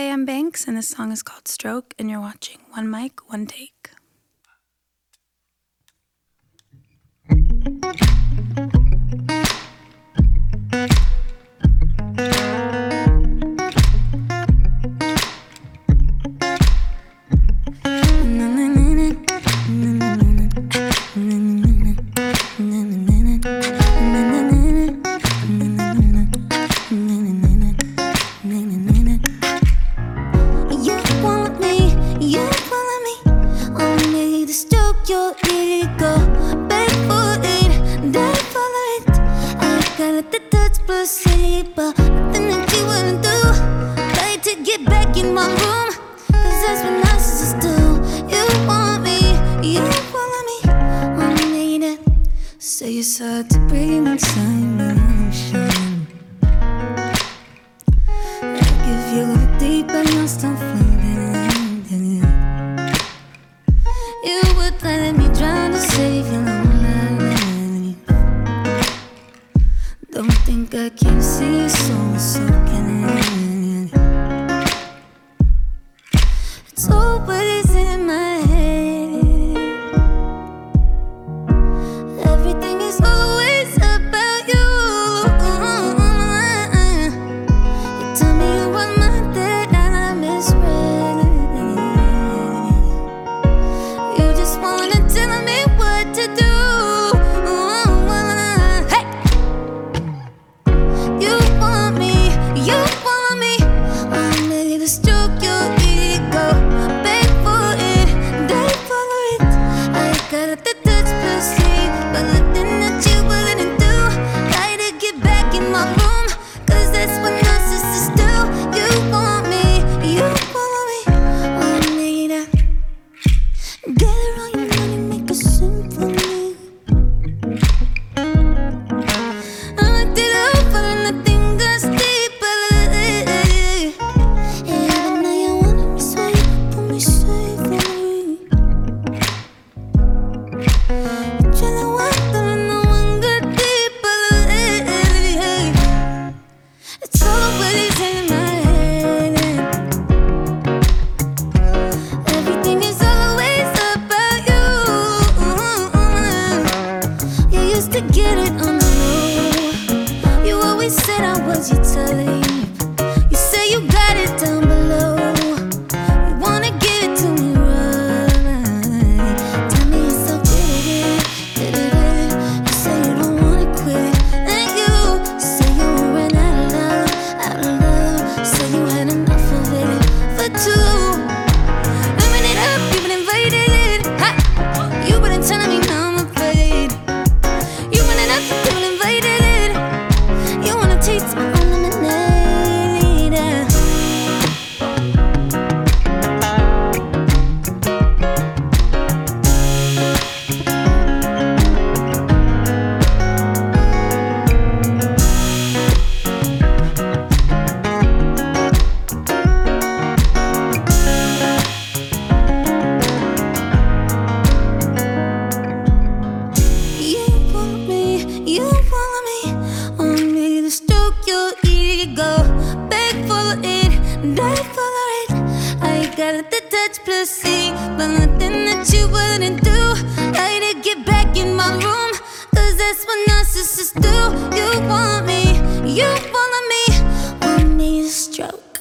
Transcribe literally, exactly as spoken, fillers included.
I'm Banks, and this song is called Stroke, and you're watching One Mic, One Take. Say you saw to bring me time ocean. Like if you go deep and lost and floating, you would let me drown to save your own life. Don't think I can't see your soul soaking in. It's always in my head. Everything is always about you. You tell me you want my that I misread. You just wanna tell me what to do. Hey, you want me, you want me. I'm ready to stroke your ego, beg for it, die for it. I got the touch pussy, but nothing that you wouldn't do. Try to get back in my room, cause that's what narcissists do. You want me, you want me. I need to gather all your money, make a symphony. I looked it over and nothing got deeper. Even though you wanted me, so you put me safely. Tryna walk and no one got deeper. It's always in my head. Everything is always about you. You used to get it on the low. You always said I was your type. You say you got it down below. You wanna give it to me right. Tell me it's so good. You say you don't wanna quit, and you say you ran out of love, out of love. Say you had enough of it for two. Living it up, you've been invited. Ha! You've been telling me now I'm afraid. You've been up, you've been invited. You wanna taste my own lemonade. You want me, you want me. Want me to stroke your ego, beg for it, die for it. I got the touch plus C, but nothing that you wouldn't do. Try to get back in my room, cause that's what narcissists do. You want me, you want me. Want me to stroke